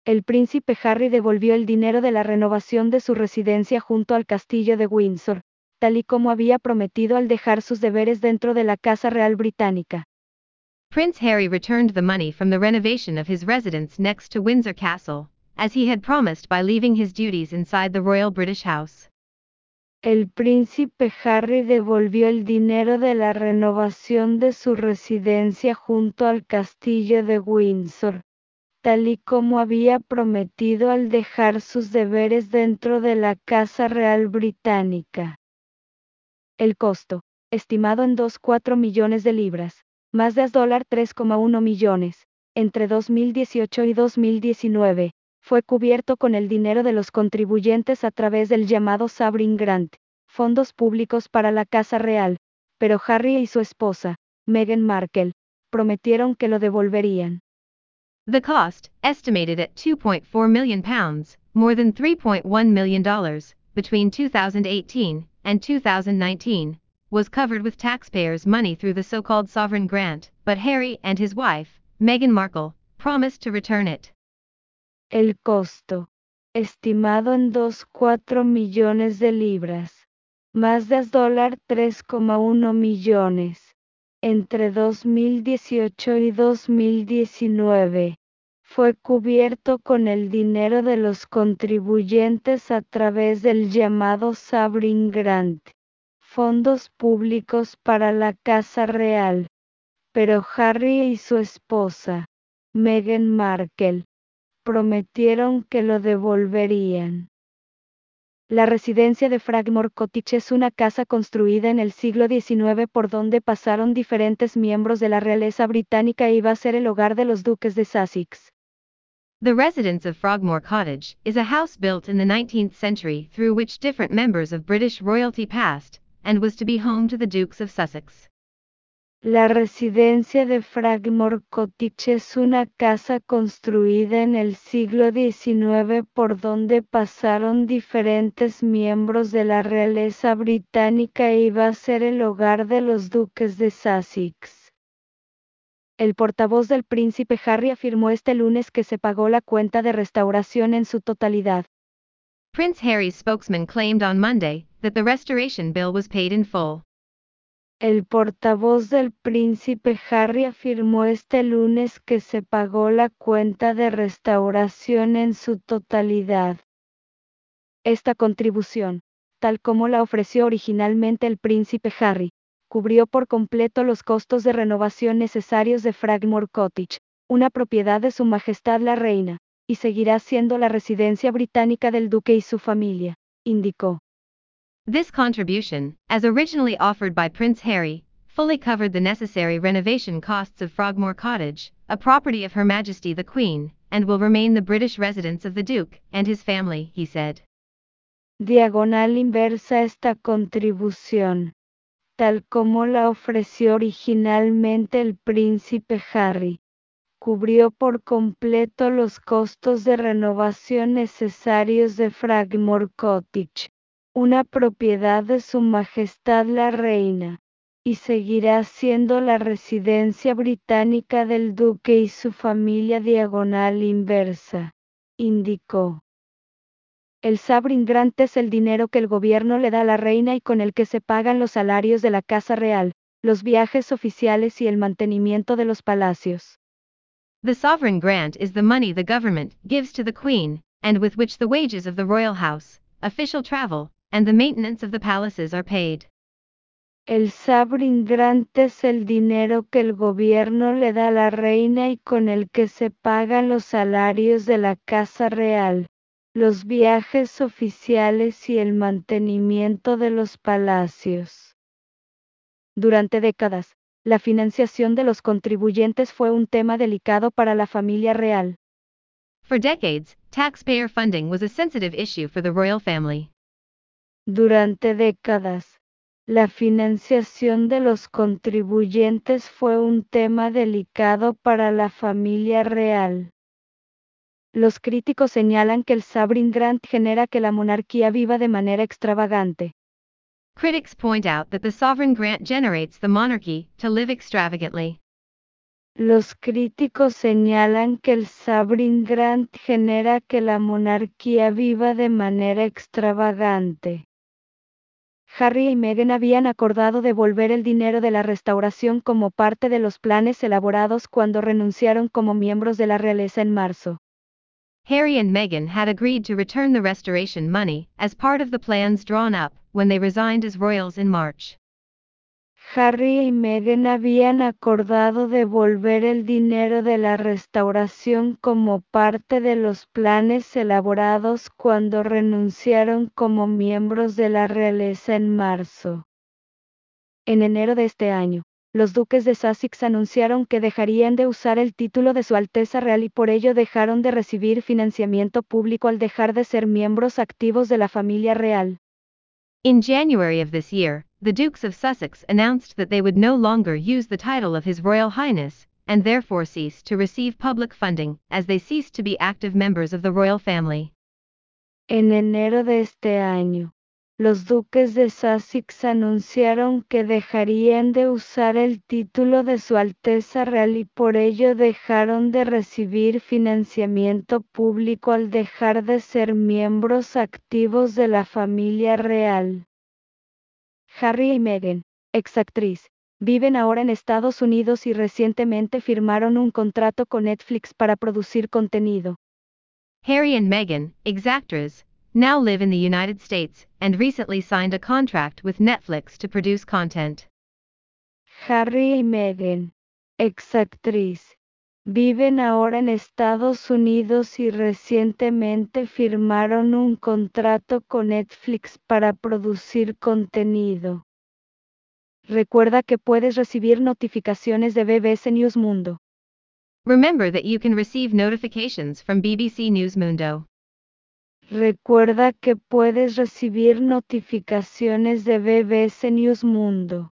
El príncipe Harry devolvió el dinero de la renovación de su residencia junto al castillo de Windsor, tal y como había prometido al dejar sus deberes dentro de la Casa Real Británica. Prince Harry returned the money from the renovation of his residence next to Windsor Castle, as he had promised by leaving his duties inside the Royal British House. El príncipe Harry devolvió el dinero de la renovación de su residencia junto al castillo de Windsor, tal y como había prometido al dejar sus deberes dentro de la Casa Real Británica. El costo, estimado en 2,4 millones de libras, más de $3,1 millones, entre 2018 y 2019, fue cubierto con el dinero de los contribuyentes a través del llamado Sovereign Grant, fondos públicos para la Casa Real, pero Harry y su esposa, Meghan Markle, prometieron que lo devolverían. The cost, estimated at £2.4 million, more than $3.1 million, between 2018 and 2019, was covered with taxpayers' money through the so-called sovereign grant, but Harry and his wife, Meghan Markle, promised to return it. El costo, estimado en 2,4 millones de libras, más de $3,1 millones, entre 2018 y 2019, fue cubierto con el dinero de los contribuyentes a través del llamado Sovereign Grant, fondos públicos para la Casa Real, pero Harry y su esposa, Meghan Markle, prometieron que lo devolverían. La residencia de Frogmore Cottage es una casa construida en el siglo XIX por donde pasaron diferentes miembros de la realeza británica y va a ser el hogar de los duques de Sussex. The residence of Frogmore Cottage is a house built in the 19th century through which different members of British royalty passed, and was to be home to the Dukes of Sussex. La residencia de Frogmore Cottage es una casa construida en el siglo XIX por donde pasaron diferentes miembros de la realeza británica y va a ser el hogar de los duques de Sussex. El portavoz del príncipe Harry afirmó este lunes que se pagó la cuenta de restauración en su totalidad. Prince Harry's spokesman claimed on Monday that the restoration bill was paid in full. El portavoz del príncipe Harry afirmó este lunes que se pagó la cuenta de restauración en su totalidad. Esta contribución, tal como la ofreció originalmente el príncipe Harry, cubrió por completo los costos de renovación necesarios de Frogmore Cottage, una propiedad de Su Majestad la Reina, y seguirá siendo la residencia británica del duque y su familia, indicó. This contribution, as originally offered by Prince Harry, fully covered the necessary renovation costs of Frogmore Cottage, a property of Her Majesty the Queen, and will remain the British residence of the Duke and his family, he said. Diagonal inversa esta contribución, tal como la ofreció originalmente el príncipe Harry, cubrió por completo los costos de renovación necesarios de Frogmore Cottage, una propiedad de Su Majestad la Reina, y seguirá siendo la residencia británica del duque y su familia diagonal inversa, indicó. El Sovereign Grant es el dinero que el gobierno le da a la reina y con el que se pagan los salarios de la Casa Real, los viajes oficiales y el mantenimiento de los palacios. The sovereign grant is the money the government gives to the Queen, and with which the wages of the royal house, official travel, and the maintenance of the palaces are paid. El Sovereign Grant es el dinero que el gobierno le da a la reina y con el que se pagan los salarios de la Casa Real, los viajes oficiales y el mantenimiento de los palacios. Durante décadas, la financiación de los contribuyentes fue un tema delicado para la familia real. For decades, taxpayer funding was a sensitive issue for the royal family. Durante décadas, la financiación de los contribuyentes fue un tema delicado para la familia real. Los críticos señalan que el Sovereign Grant genera que la monarquía viva de manera extravagante. Critics point out that the sovereign grant generates the monarchy to live extravagantly. Los críticos señalan que el Sabrin Grant genera que la monarquía viva de manera extravagante. Harry y Meghan habían acordado devolver el dinero de la restauración como parte de los planes elaborados cuando renunciaron como miembros de la realeza en marzo. Harry and Meghan had agreed to return the restoration money as part of the plans drawn up when they resigned as royals in March. Harry y Meghan habían acordado devolver el dinero de la restauración como parte de los planes elaborados cuando renunciaron como miembros de la realeza en marzo. En enero de este año, los duques de Sussex anunciaron que dejarían de usar el título de Su Alteza Real y por ello dejaron de recibir financiamiento público al dejar de ser miembros activos de la familia real. In January of this year, the Dukes of Sussex announced that they would no longer use the title of His Royal Highness, and therefore cease to receive public funding, as they ceased to be active members of the royal family. En enero de este año, los duques de Sussex anunciaron que dejarían de usar el título de Su Alteza Real y por ello dejaron de recibir financiamiento público al dejar de ser miembros activos de la familia real. Harry y Meghan, exactriz, viven ahora en Estados Unidos y recientemente firmaron un contrato con Netflix para producir contenido. Harry and Meghan, ex-actors, now live in the United States and recently signed a contract with Netflix to produce content. Harry y Meghan, ex-actriz, viven ahora en Estados Unidos y recientemente firmaron un contrato con Netflix para producir contenido. Recuerda que puedes recibir notificaciones de BBC News Mundo. Remember that you can receive notifications from BBC News Mundo. Recuerda que puedes recibir notificaciones de BBC News Mundo.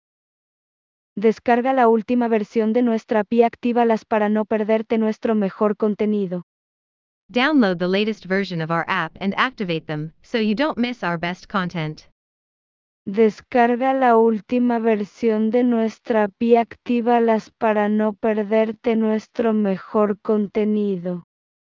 Descarga la última versión de nuestra API y actívalas para no perderte nuestro mejor contenido. Download the latest version of our app and activate them so you don't miss our best content. Descarga la última versión de nuestra API y actívalas para no perderte nuestro mejor contenido.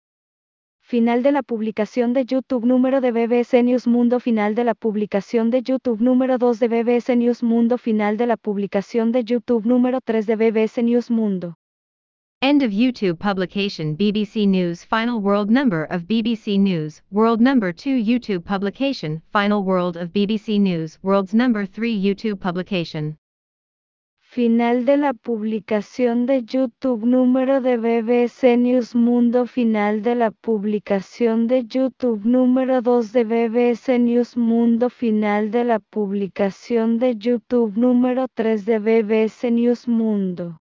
Final de la publicación de YouTube número de BBC News Mundo. Final de la publicación de YouTube número 2 de BBC News Mundo. Final de la publicación de YouTube número 3 de BBC News Mundo. End of YouTube publication BBC News Final World Number of BBC News World Number 2 YouTube publication Final World of BBC News World's Number 3 YouTube publication. Final de la publicación de YouTube número de BBC News Mundo. Final de la publicación de YouTube número 2 de BBC News Mundo. Final de la publicación de YouTube número 3 de BBC News Mundo.